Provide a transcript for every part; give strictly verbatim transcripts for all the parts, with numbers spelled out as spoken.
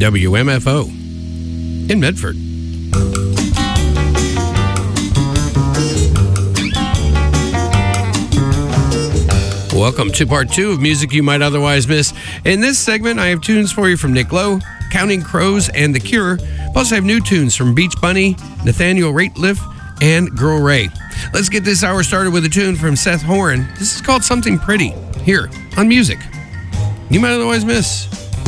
W M F O in Medford. Welcome to part two of Music You Might Otherwise Miss. In this segment, I have tunes for you from Nick Lowe, Counting Crows, and The Cure. Plus, I have new tunes from Beach Bunny, Nathaniel Rateliff, and Girl Ray. Let's get this hour started with a tune from Seth Horn. This is called Something Pretty, here on Music You Might Otherwise Miss.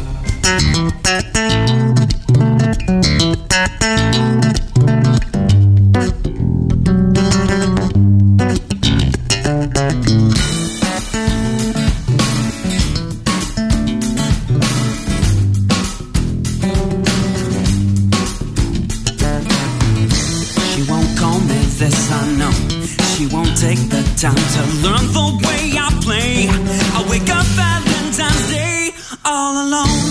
Time to learn the way I play. I wake up Valentine's Day all alone.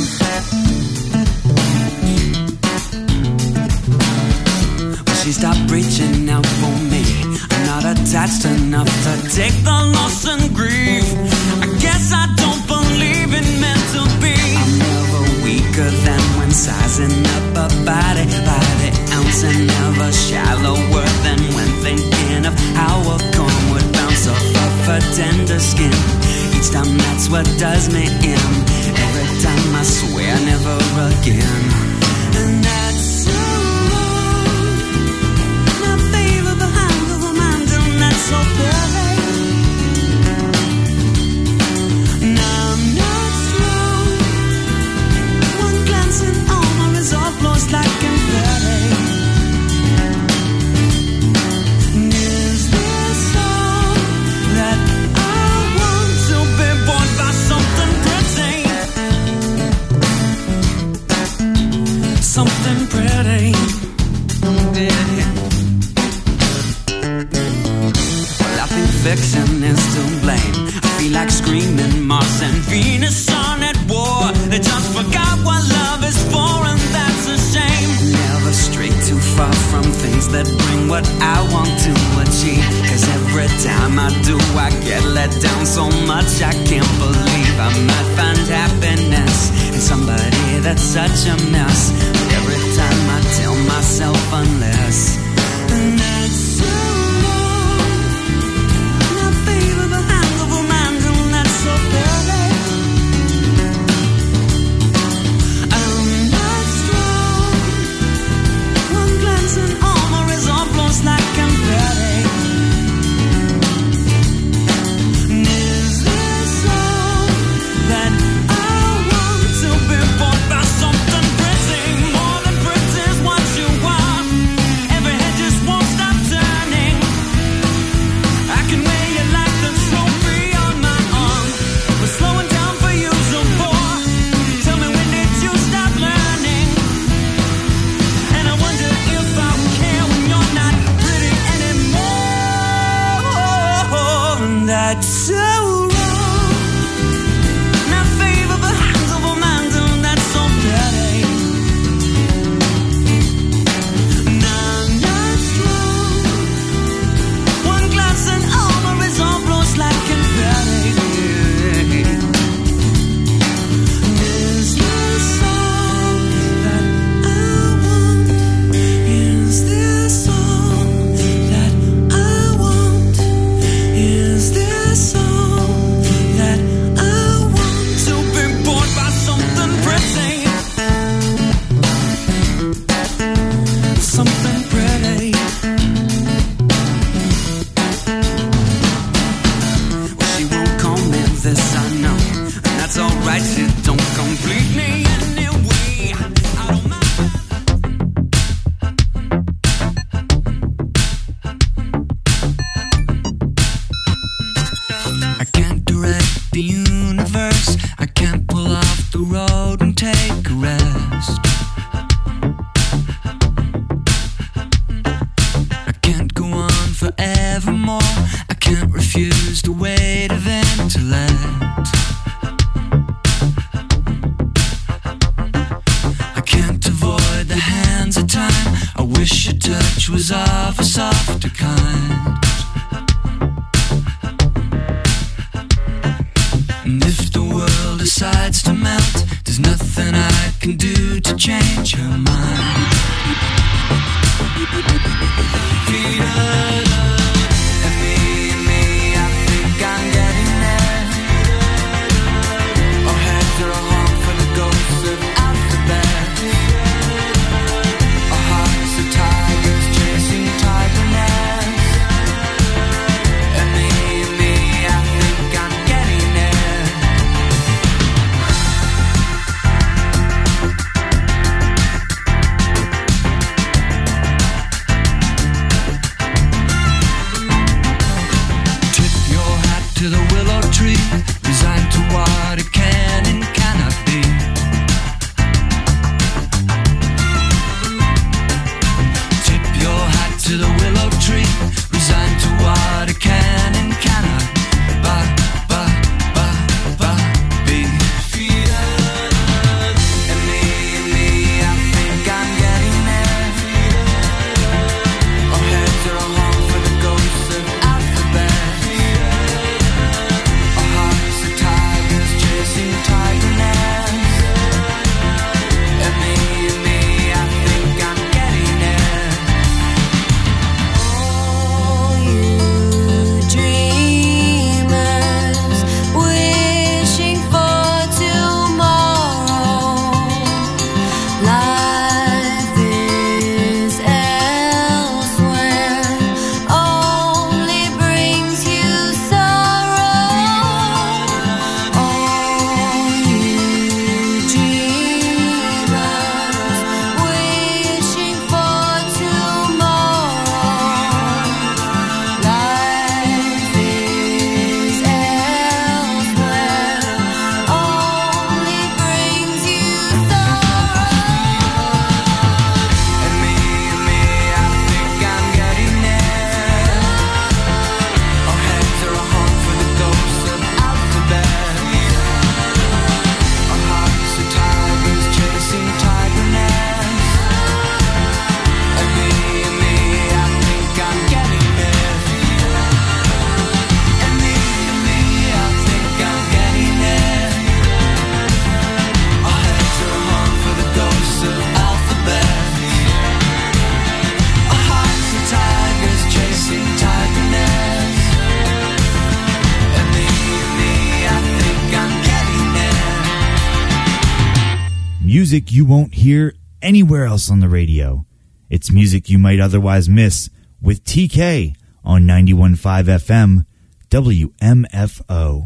When she stopped reaching out for me, I'm not attached enough to take the loss and grief. I guess I don't believe in meant to be. I'm never weaker than when sizing up a body by the ounce, and never shallower than when thinking of how a comb would bounce off of her tender skin. Each time that's what does me in. Every time I swear never again. And that's so wrong. My favor behind the mind, and that's so perfect. Now I'm not strong. One glance and all my resolve blows like confetti. Something pretty, yeah. Well, I think fiction is to blame. I feel like screaming Mars and Venus are at war. They just forgot what love is for, and that's a shame. Never stray too far from things that bring what I want to achieve. Cause every time I do, I get let down so much I can't believe I might find happiness in somebody that's such a mess. Every time I tell myself unless, and that's so wrong. My favor behind the mind, and that's so perfect. I'm not strong. One glance and all my resolve blows like confetti. And is this all that I want to be bought by something pretty? That's so wrong. My favor behind the mind, and that's so petty. Now I'm not strong. One glance and all my resolve blows like confetti. Is this all that I want? Is this all that I want? Is this all that I want to be bought by something pretty? Something pretty. Well, she won't call me this, I know, and that's alright. She don't complete me anyway. I don't mind. I can't direct the universe. I can't pull off the road and take a rest. I can't go on forevermore. I can't refuse the weight of intellect. I can't avoid the hands of time. I wish your touch was of a softer kind. And if the world decides to melt, there's nothing I can do to change her mind. And me, me, I think I'm getting there. Our heads are a home for the ghosts of alphabet. Our hearts are tigers chasing tigerness. And me, me, I think I'm getting there. Tip your hat to the willow tree, resigned to what it can and cannot be. Tip your hat to the willow tree, resigned to what it can and cannot ba, ba, ba, ba, be. And me, me, I think I'm getting there. Our heads are a home for the ghosts of alphabet. Our hearts are tigers chasing tigerness. And me, me, I think I'm getting there. All you dreamers wishing for tomorrow, life is elsewhere, only brings you sorrow. All you dreamers wishing for tomorrow, life is elsewhere, only brings you sorrow. And me, me, I think I'm getting there. Our heads are a home for the ghosts of alphabet. Our hearts are tigers chasing tigerness. And me, me, I think I'm getting there. And me, me, I think I'm getting there. Our heads are a home for the ghosts of alphabet. Our hearts are tigers chasing tigerness. And me, me, I think I'm getting there. Music you won't hear anywhere else on the radio. It's music you might otherwise miss with T K on ninety-one point five F M W M F O.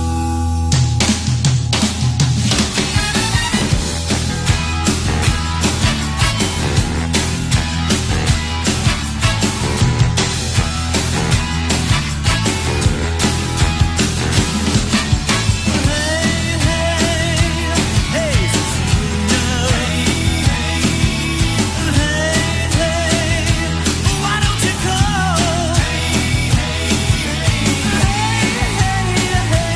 Why don't you call? Hey, hey, hey.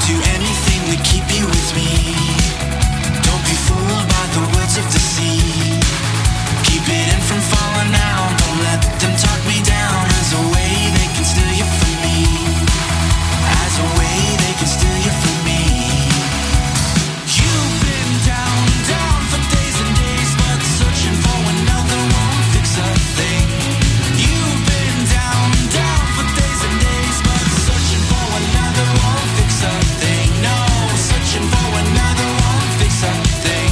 do anything to keep you with me. Don't be fooled by the words of the sea. Keep it in from falling out. Don't let them talk me down. As a way they can steal you from me. As a way they can steal you from me. You've been down, down for days and days, but searching for another won't fix a thing. You've been down, down for days and days, but searching for another won't fix a thing. No, searching for another won't fix a thing.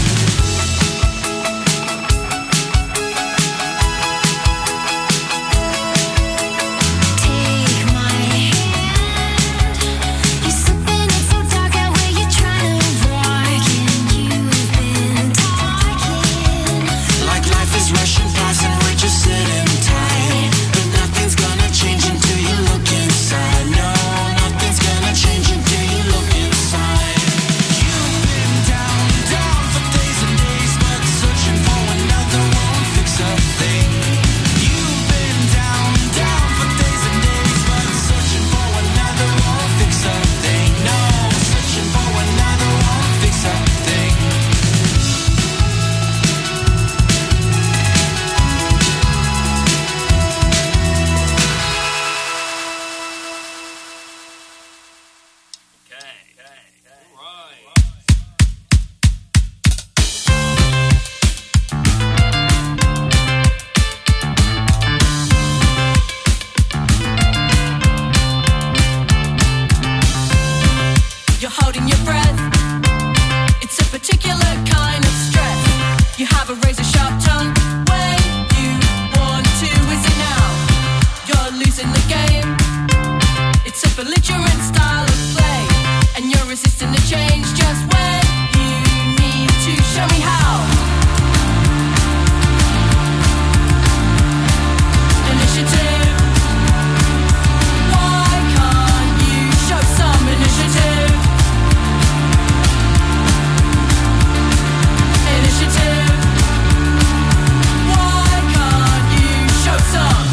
Take my hand. You're slipping in so dark out where you're trying to walk, and you've been talking Like life is rushing past and we're just sitting tight. But nothing's gonna change until you look inside. No, nothing's gonna change until you look inside. You've been down, down for days and days, but searching for another won't fix a thing. You've been down, down for days and days, but searching for another won't fix a thing. No, searching for another won't fix a thing. You're holding your breath. It's a particular kind of stress. You have a razor sharp tongue when you want to. Is it now? You're losing the game. It's a belligerent style of play, and you're resisting the change just when you need to. Show me how. Initiative. Why can't you show some initiative? Initiative. Why can't you show some?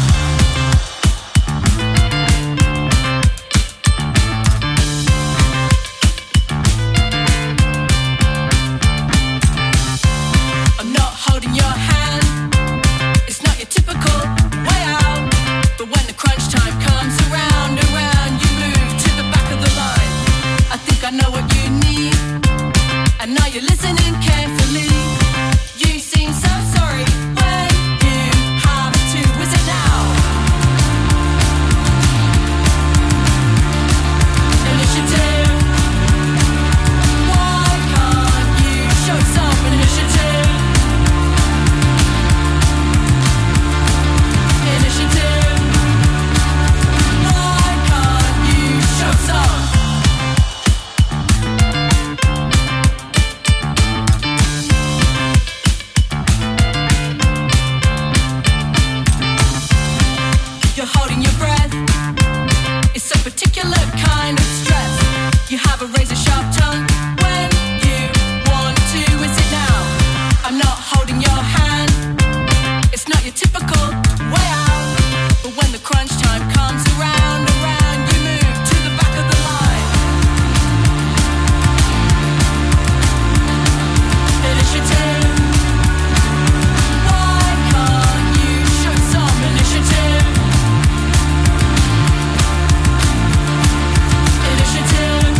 I'm not holding your hand. It's not your typical way out. But when the crunch time comes around, around, you move to the back of the line. I think I know what you need, and now you're listening carefully. You seem so sorry when you have to. Is it now? Initiative. Why can't you show some initiative? Initiative. Why can't you show some? You're holding your breath. It's a particular kind of stress. You have a razor sharp tongue when you want to. Is it now? I'm not holding your hand. It's not your typical way out. But when the crunch time comes around, around, you move to the back of the line. Initiative. Why can't you show some initiative? Initiative.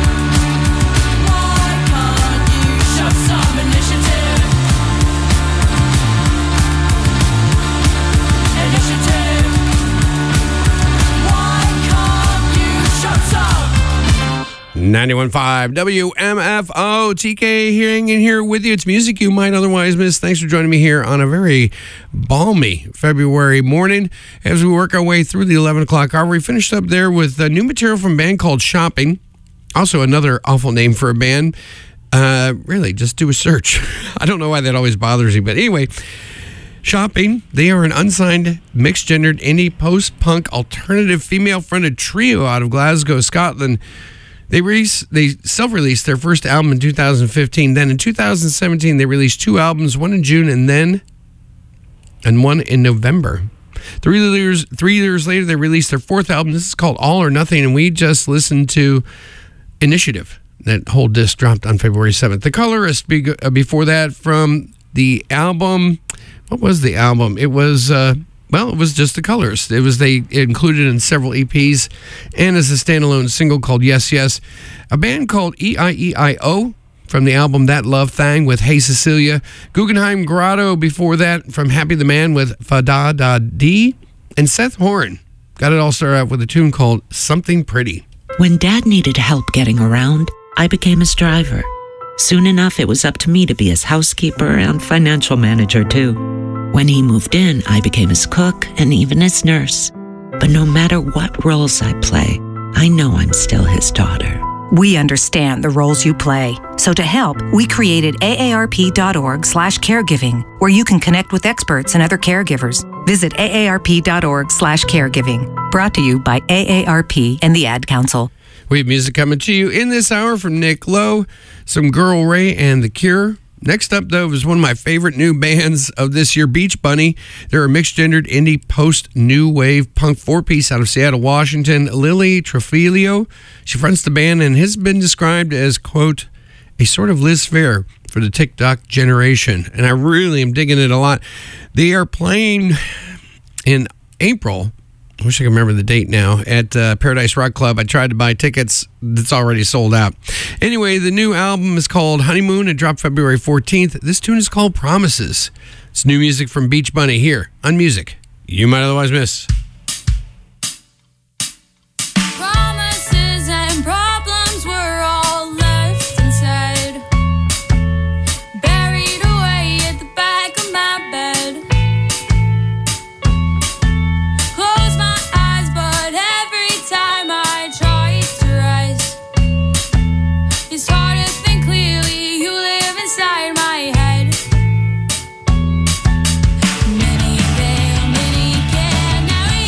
Why can't you show some initiative? Initiative. Why can't you show some? ninety-one point five W M F O. T K hearing in here with you. It's music you might otherwise miss. Thanks for joining me here on a very balmy February morning as we work our way through the eleven o'clock hour. We finished up there with uh, new material from a band called Shopping. Also another awful name for a band. Uh, really, just do a search. I don't know why that always bothers you, but anyway, Shopping. They are an unsigned, mixed-gendered, indie, post-punk, alternative, female-fronted trio out of Glasgow, Scotland. They release, they self-released their first album in two thousand fifteen. Then in two thousand seventeen, they released two albums, one in June and then and one in November. Three years, three years later, they released their fourth album. This is called All or Nothing, and we just listened to Initiative. That whole disc dropped on February seventh. The Colorist be- uh, before that from the album. What was the album? It was, uh, well, it was just The Colorist. It was they included in several E Ps and as a standalone single called Yes, Yes. A band called E I E I O from the album That Love Thang with Hey Cecilia. Guggenheim Grotto before that from Happy the Man with Fa-Da Da Dee. And Seth Horn got it all started out with a tune called Something Pretty. When Dad needed help getting around, I became his driver. Soon enough, it was up to me to be his housekeeper and financial manager, too. When he moved in, I became his cook and even his nurse. But no matter what roles I play, I know I'm still his daughter. We understand the roles you play. So to help, we created aarp.org slash caregiving, where you can connect with experts and other caregivers. Visit aarp.org slash caregiving. Brought to you by A A R P and the Ad Council. We have music coming to you in this hour from Nick Lowe, some Girl Ray and The Cure. Next up, though, is one of my favorite new bands of this year, Beach Bunny. They're a mixed-gendered indie post-new wave punk four-piece out of Seattle, Washington. Lily Trofilio, she fronts the band and has been described as, quote, a sort of Liz Phair for the TikTok generation. And I really am digging it a lot. They are playing in April. I wish I could remember the date now, at uh, Paradise Rock Club. I tried to buy tickets. It's already sold out. Anyway, the new album is called Honeymoon. It dropped February fourteenth. This tune is called Promises. It's new music from Beach Bunny here on Music You Might Otherwise Miss. Promises and problems were all left unsaid, buried away at the back of my bed. Close my eyes, but every time I try to rise, it's hard to think clearly. You live inside my head. Many fail, many can. Now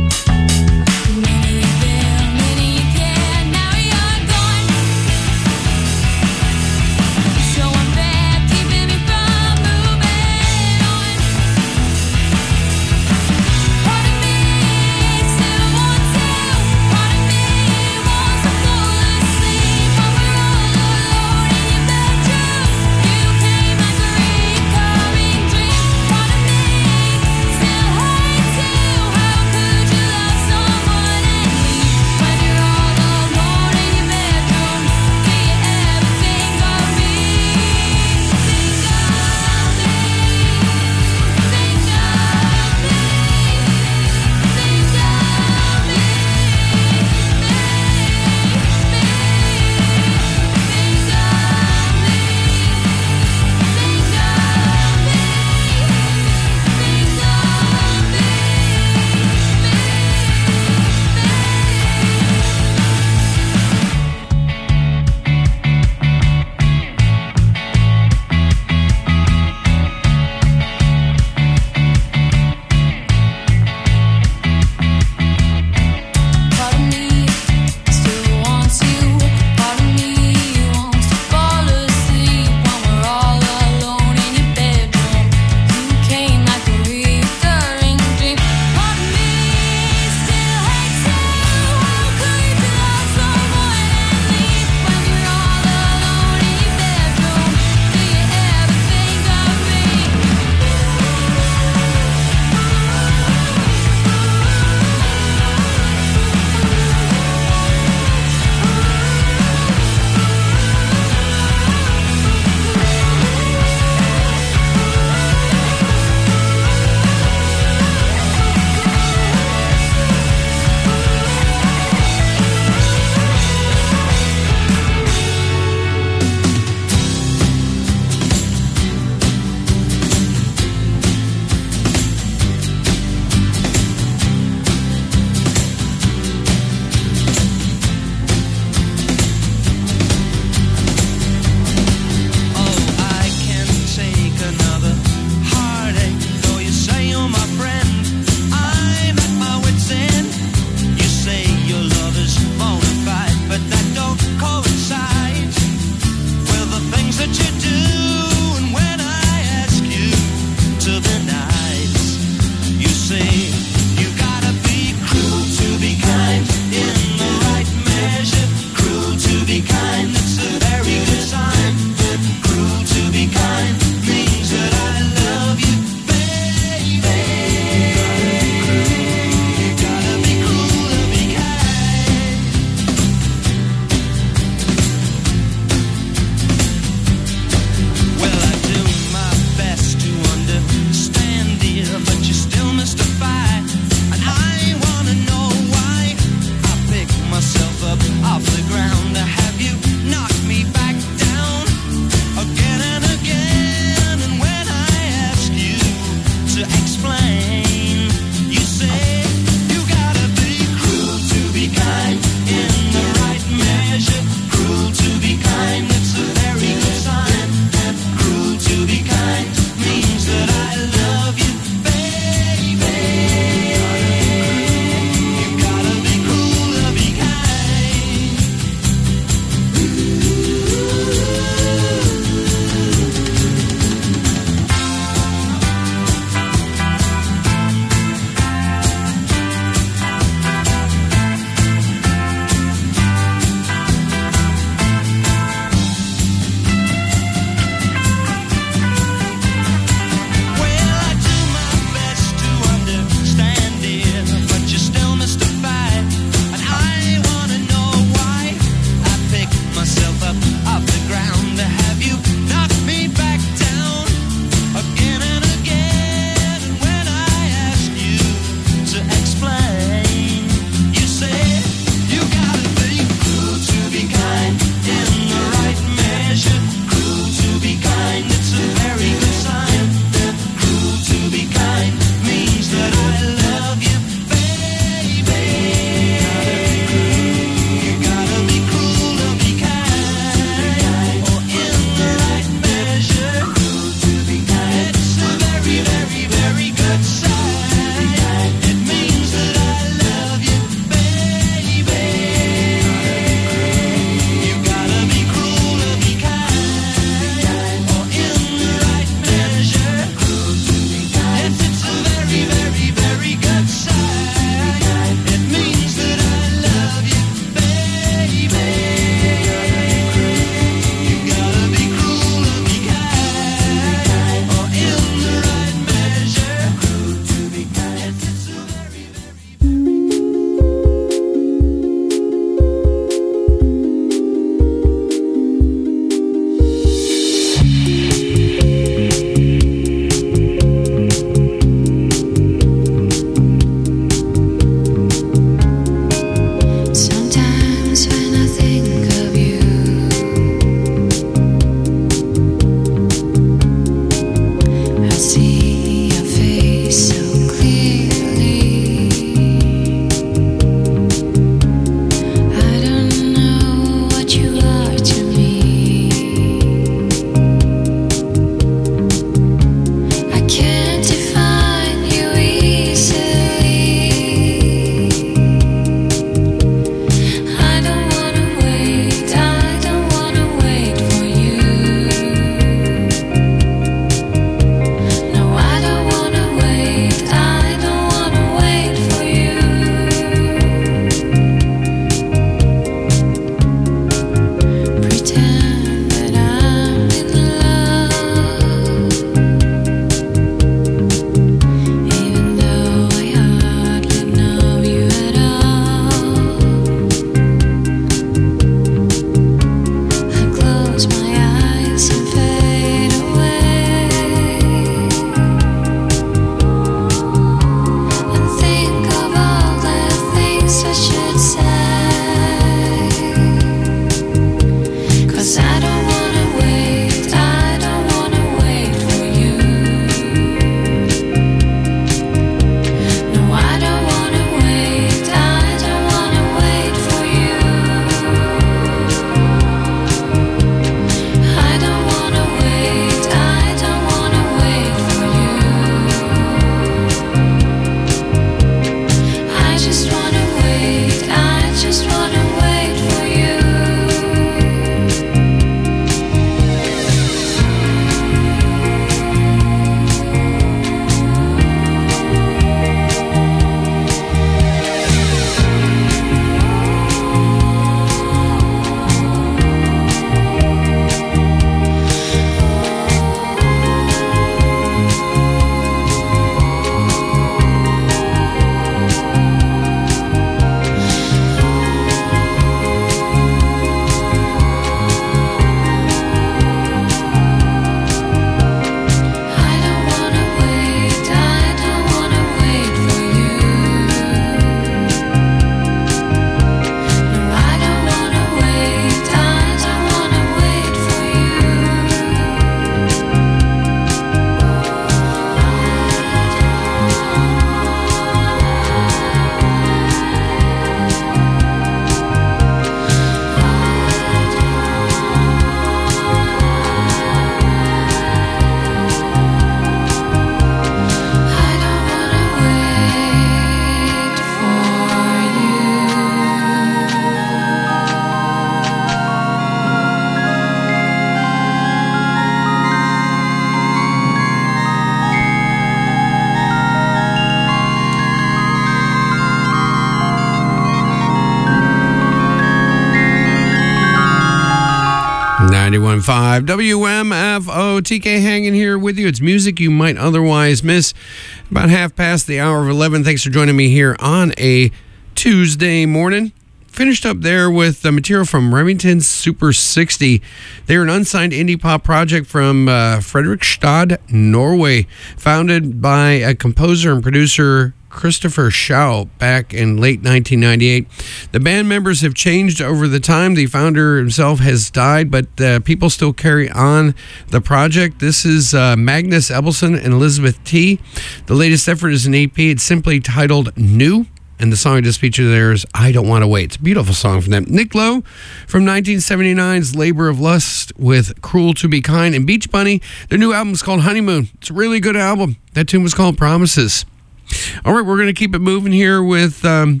ninety-one point five W M F O. T K hanging here with you. It's music you might otherwise miss. About half past the hour of eleven. Thanks for joining me here on a Tuesday morning. Finished up there with the material from Remington's Super sixty. They're an unsigned indie pop project from uh, Fredrikstad, Norway, founded by a composer and producer, Christopher Schau, back in late nineteen ninety-eight. The band members have changed over the time. The founder himself has died, but uh, people still carry on the project. This is uh, Magnus Ebelson and Elizabeth T. The latest effort is an E P. It's simply titled New. And the song I just featured there is I Don't Want to Wait. It's a beautiful song from them. Nick Lowe from nineteen seventy-nine's Labor of Lust with Cruel to Be Kind. And Beach Bunny, their new album is called Honeymoon. It's a really good album. That tune was called Promises. All right, we're going to keep it moving here with um,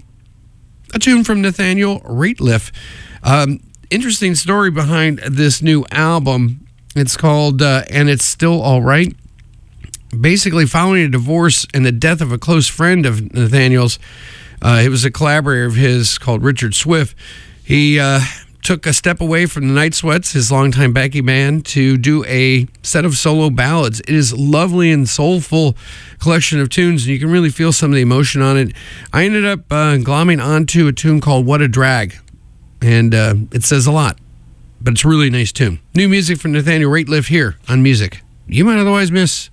a tune from Nathaniel Rateliff. Um, interesting story behind this new album. It's called uh, And It's Still All Right. Basically, following a divorce and the death of a close friend of Nathaniel's, uh, it was a collaborator of his called Richard Swift. He uh, took a step away from the Night Sweats, his longtime backing band, to do a set of solo ballads. It is a lovely and soulful collection of tunes, and you can really feel some of the emotion on it. I ended up uh, glomming onto a tune called What a Drag, and uh, it says a lot, but it's a really nice tune. New music from Nathaniel Rateliff here on Music You Might Otherwise Miss.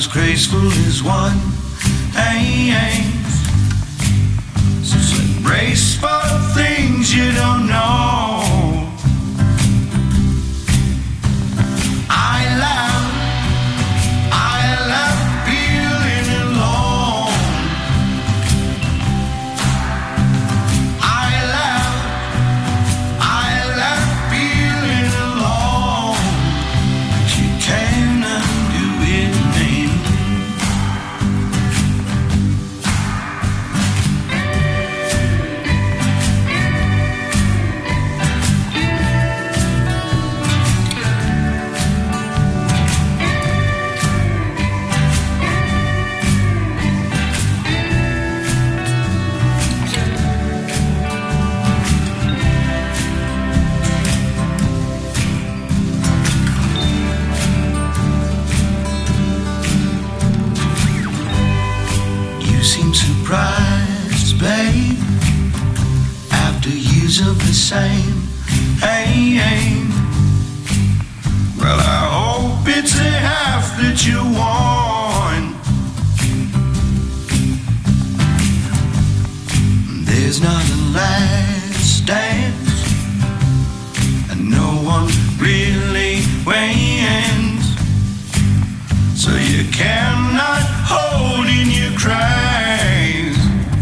as graceful as one. Hey, hey. So embrace for things you don't know. I love, I love feeling alone. I love, I love feeling alone. But you cannot do it, man. You seem surprised, babe, after years of the same. Hey, hey. Well, I hope it's a half that you want. There's not a last dance, and no one really wins. So you cannot hold in your cries,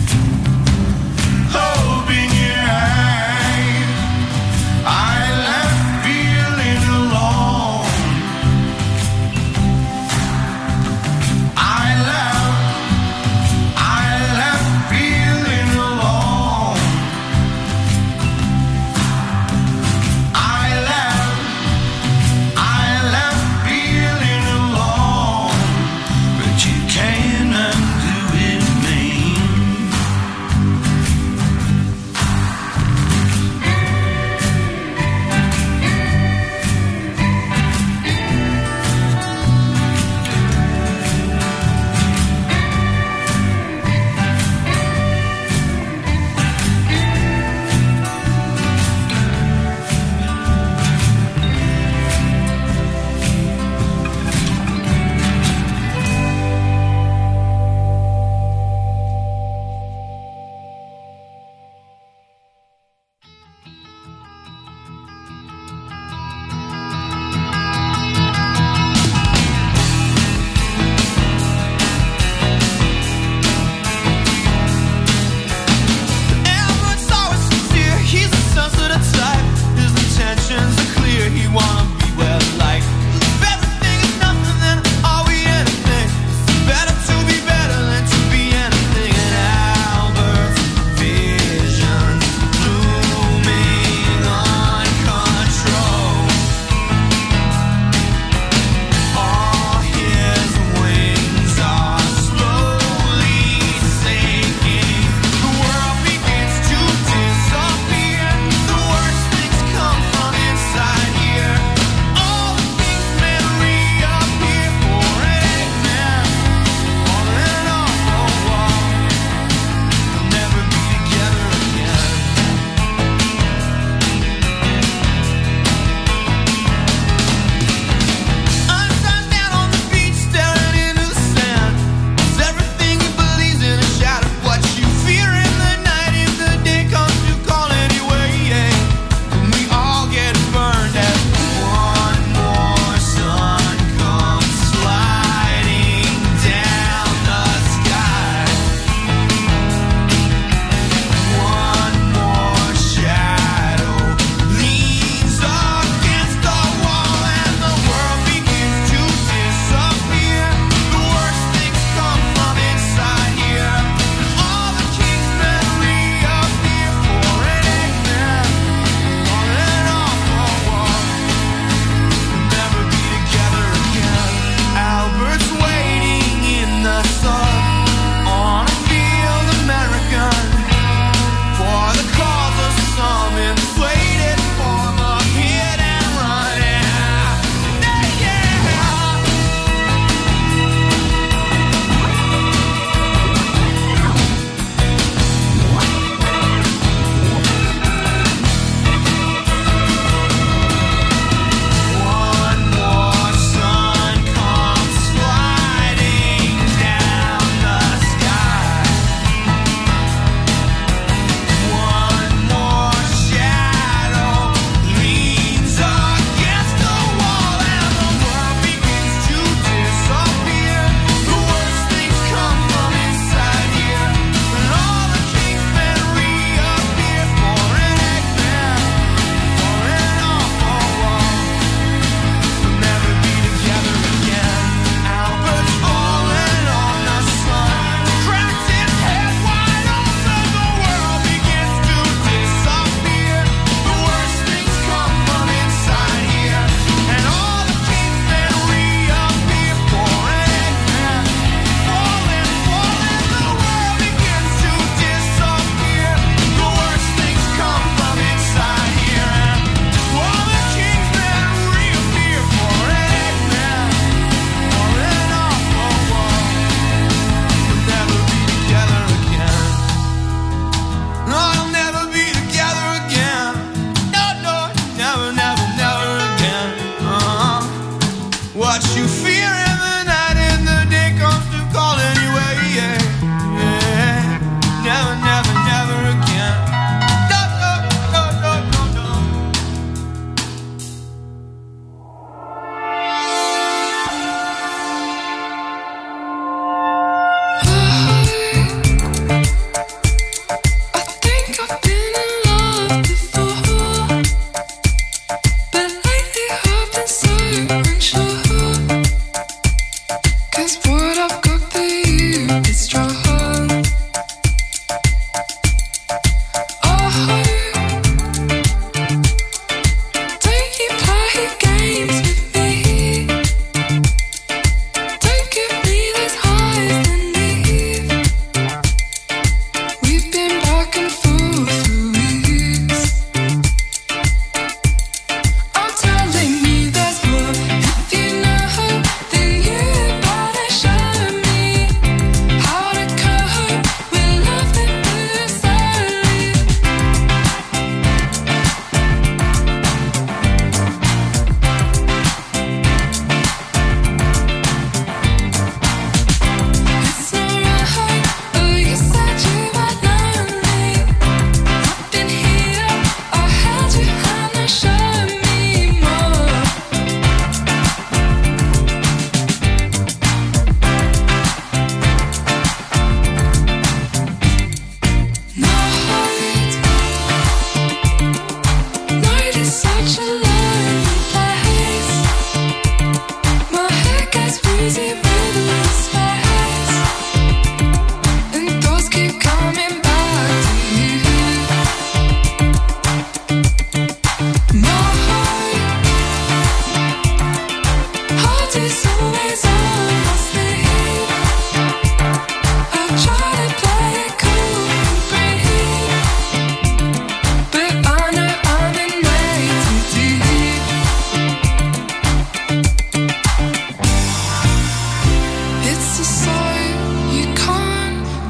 hope in your eyes. I love feeling alone. I love, I love feeling alone. I love, I love feeling alone. But you cannot do it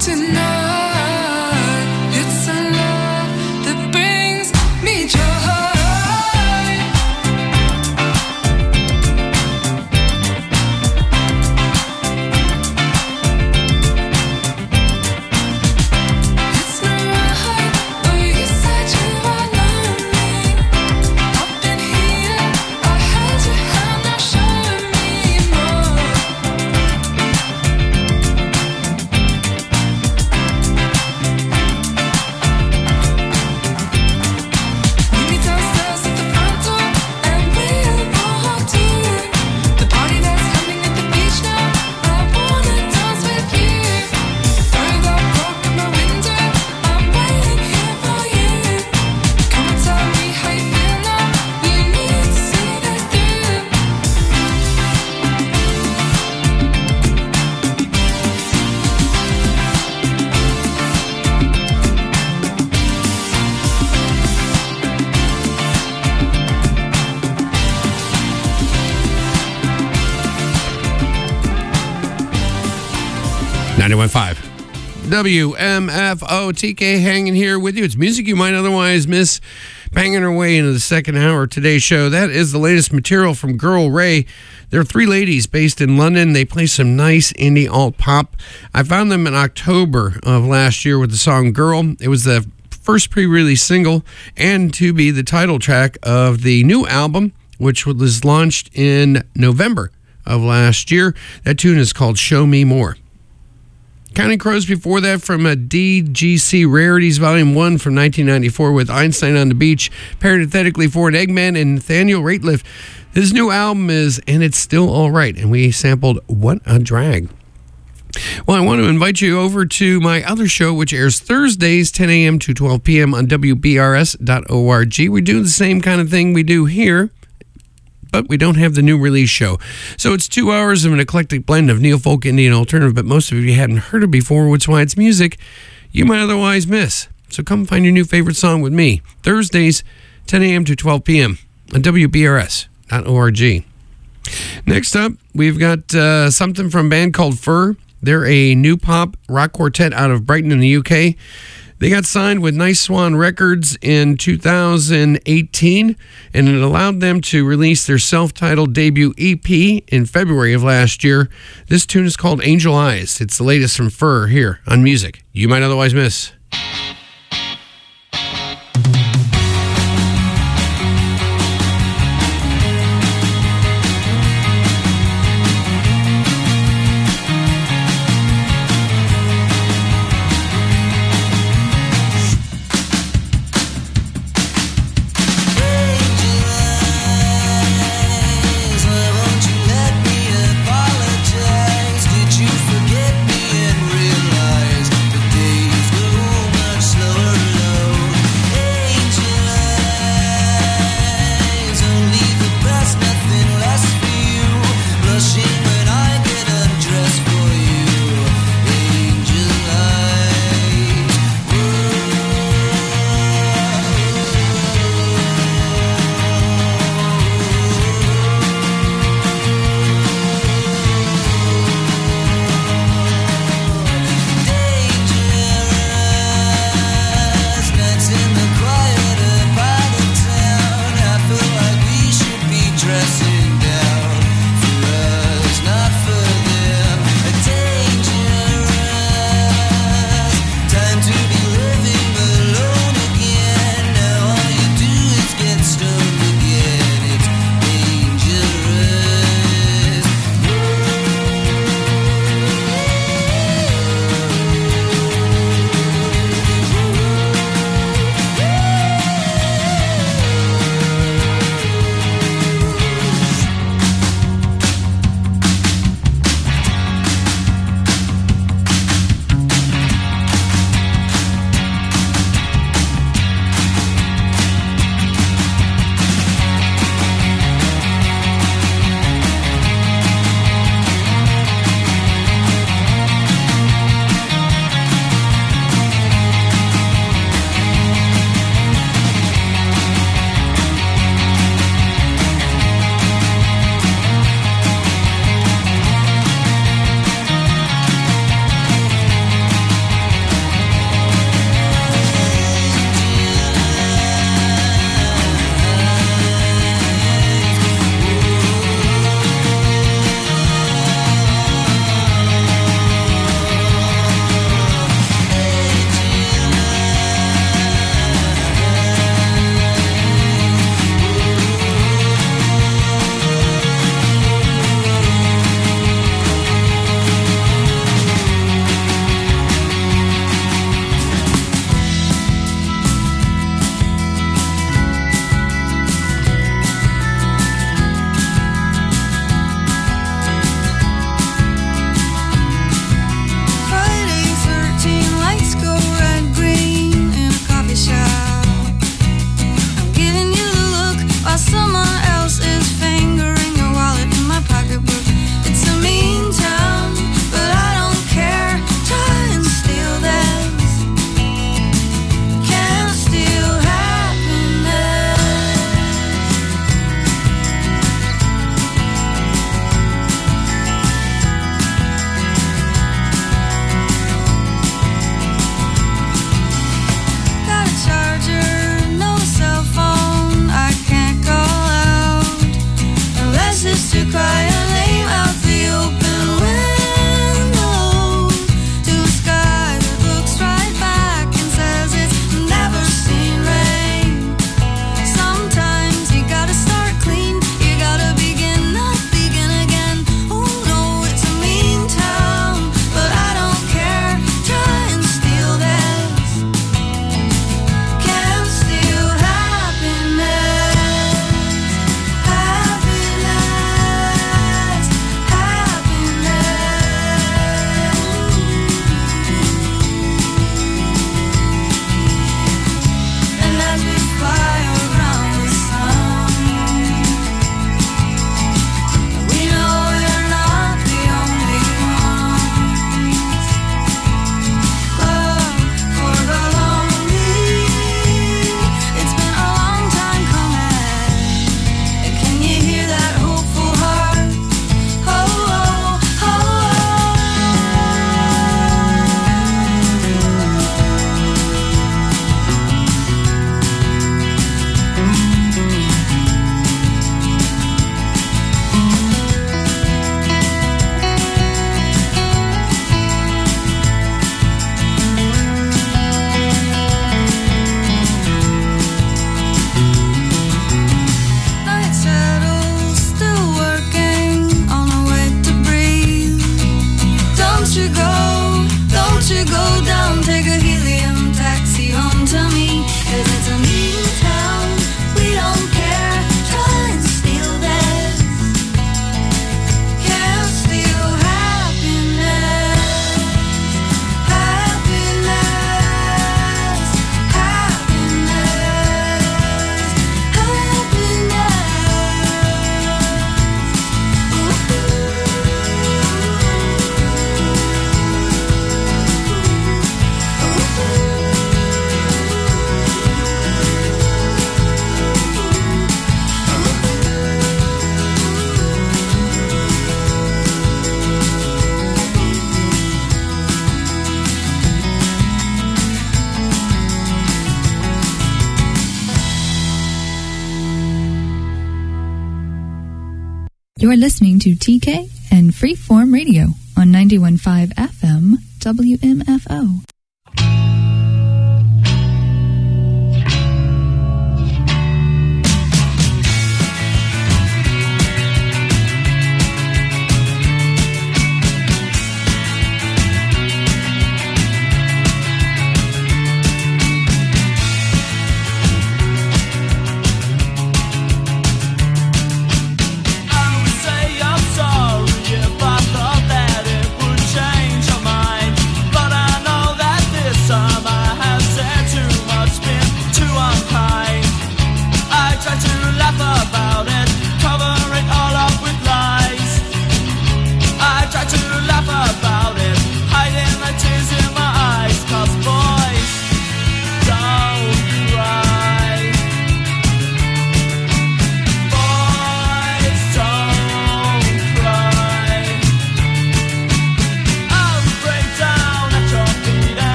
tonight. It's a love that brings me joy. It's not right, but you said you were lonely. I've been here, I held your hand, now show me more. Meet me downstairs at the front door, and we'll walk to the party that's happening at the beach now. I wanna dance with you. Throw that rope in my window, I'm waiting here for you. Come and tell me how you feel now. You need to see this through. ninety-one point five W M F O. T K hanging here with you. It's music you might otherwise miss. Banging our way into the second hour of today's show. That is the latest material from Girl Ray. They're three ladies based in London. They play some nice indie alt pop. I found them in October of last year with the song Girl. It was the first pre-release single and to be the title track of the new album, which was launched in November of last year. That tune is called Show Me More. Counting Crows before that from a D G C Rarities Volume one from nineteen ninety-four with Einstein on the Beach, parenthetically for an Eggman and Nathaniel Rateliff. His new album is And It's Still Alright, and we sampled What a Drag. Well, I want to invite you over to my other show, which airs Thursdays, ten a.m. to twelve p.m. on W B R S dot org. We do the same kind of thing we do here, but we don't have the new release show. So it's two hours of an eclectic blend of neo folk, Indian alternative, but most of you hadn't heard it before, which is why it's music you might otherwise miss. So come find your new favorite song with me. Thursdays, ten a.m. to twelve p.m. on W B R S dot org. Next up, we've got uh, something from a band called Fur. They're a new pop rock quartet out of Brighton in the U K. They got signed with Nice Swan Records in two thousand eighteen, and it allowed them to release their self-titled debut E P in February of last year. This tune is called Angel Eyes. It's the latest from Fur here on Music You Might Otherwise Miss. Did you forget me and realize the days go You're listening to T K and Freeform Radio on ninety-one point five F M W M F O.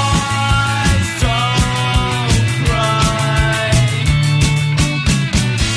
Boys, don't cry.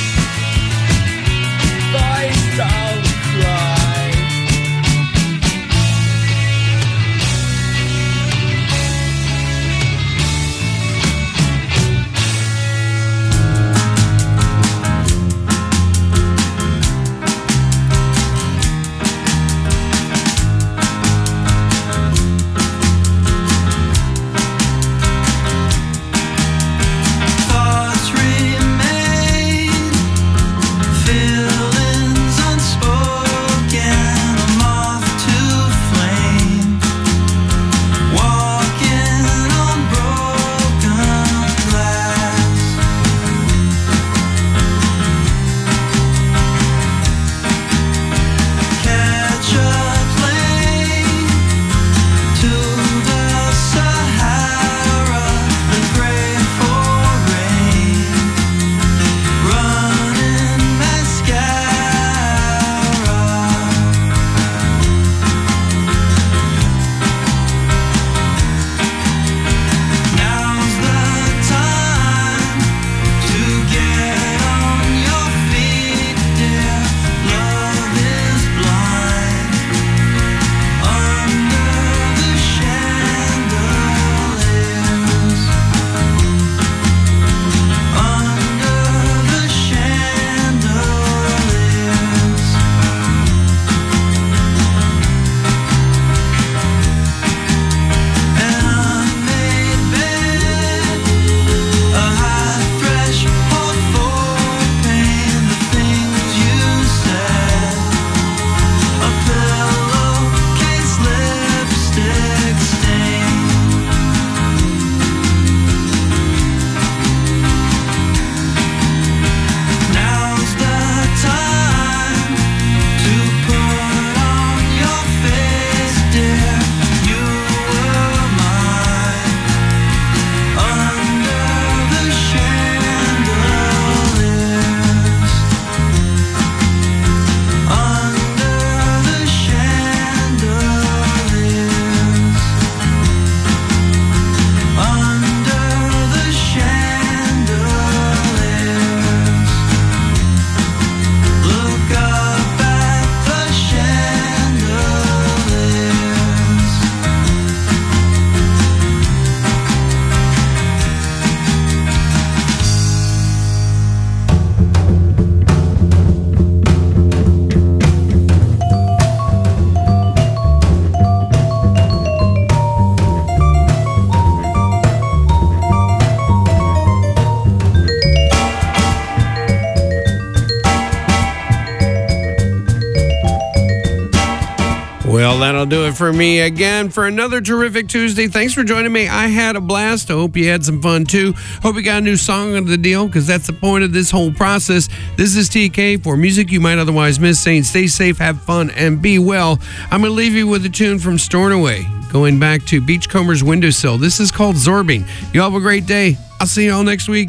Well, that'll do it for me again for another terrific Tuesday. Thanks for joining me. I had a blast. I hope you had some fun too. Hope you got a new song of the deal, because that's the point of this whole process. This is T K for Music You Might Otherwise Miss, saying stay safe, have fun, and be well. I'm going to leave you with a tune from Stornoway, going back to Beachcomber's Windowsill. This is called Zorbing. You all have a great day. I'll see you all next week.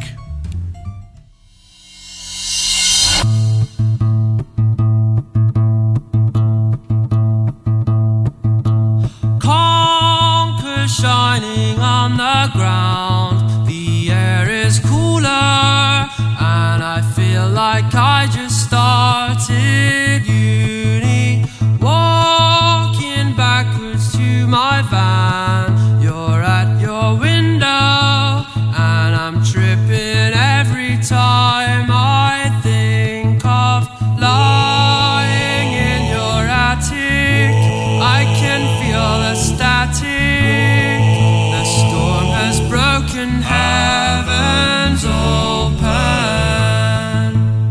Shining on the ground, the air is cooler, and I feel like I just started uni. Walking backwards to my van, you're at your window, and I'm tripping every time I think of lying in your attic. I can feel the static. Broken heavens open.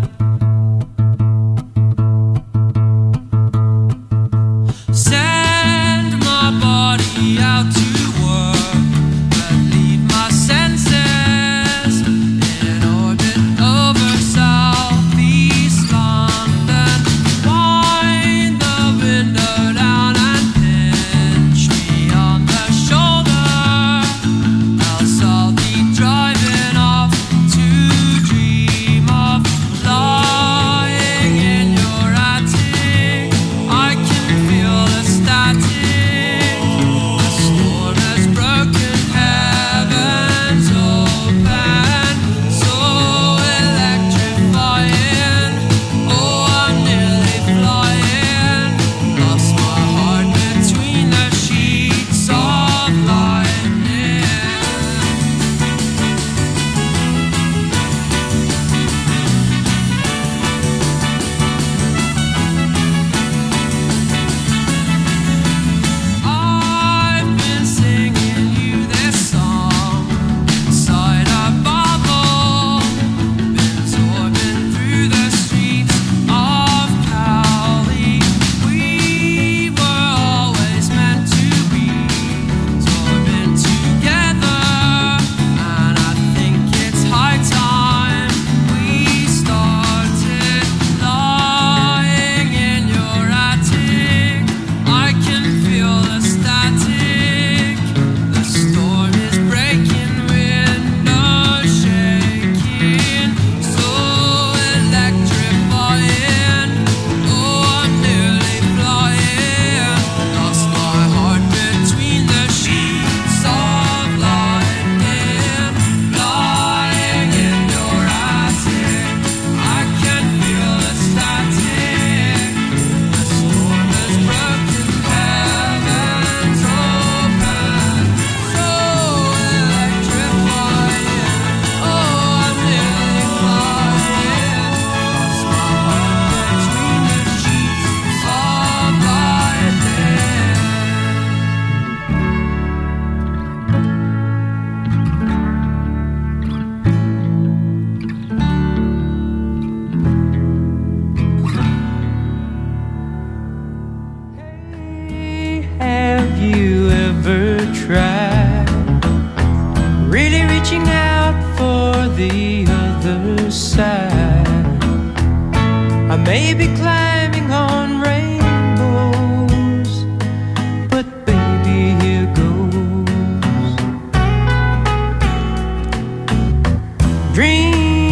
Send my body out to work, but leave my senses in orbit over southeast London. Wind the window down and pinch me on the shoulder. I'll be driving off to dream of lying in your attic. I can feel the static. The storm has broken heavens open. So electrifying. Oh, I'm nearly flying. Lost my heart between the sheets of lightning. I've been singing you this song inside a bubble, been sorbing through the streets of Cowley. We were always meant to be sorbing together, and I think it's high time we started lying in your attic. I can feel the static. The storm is breaking, windows shaking. So electrifying. Oh, I'm nearly flying. Lost my heart between the sheets of lightning. Lying in your attic. I can feel the static. The storm has broken heavens open. So electrifying. Oh, I'm nearly flying. Lost my heart between the sheets of lightning. Have you ever tried really reaching out for the other side? I may be climbing